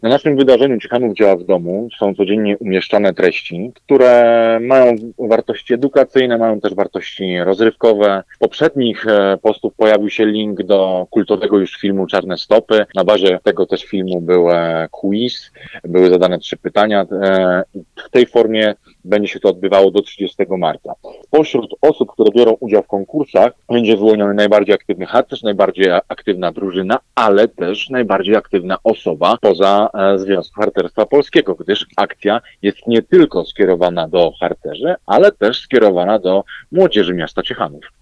Na naszym wydarzeniu Ciechanów działa w domu są codziennie umieszczane treści, które mają wartości edukacyjne, mają też wartości rozrywkowe. W poprzednich postów pojawił się link do kultowego już filmu Czarne Stopy. Na bazie tego też filmu był quiz, były zadane 3 pytania. W tej formie będzie się to odbywało do 30 marca. Spośród osób, które biorą udział w konkursach, będzie wyłoniony najbardziej aktywny harcerz, najbardziej aktywna drużyna, ale też najbardziej aktywna osoba poza Związku Harcerstwa Polskiego, gdyż akcja jest nie tylko skierowana do harcerzy, ale też skierowana do młodzieży miasta Ciechanów.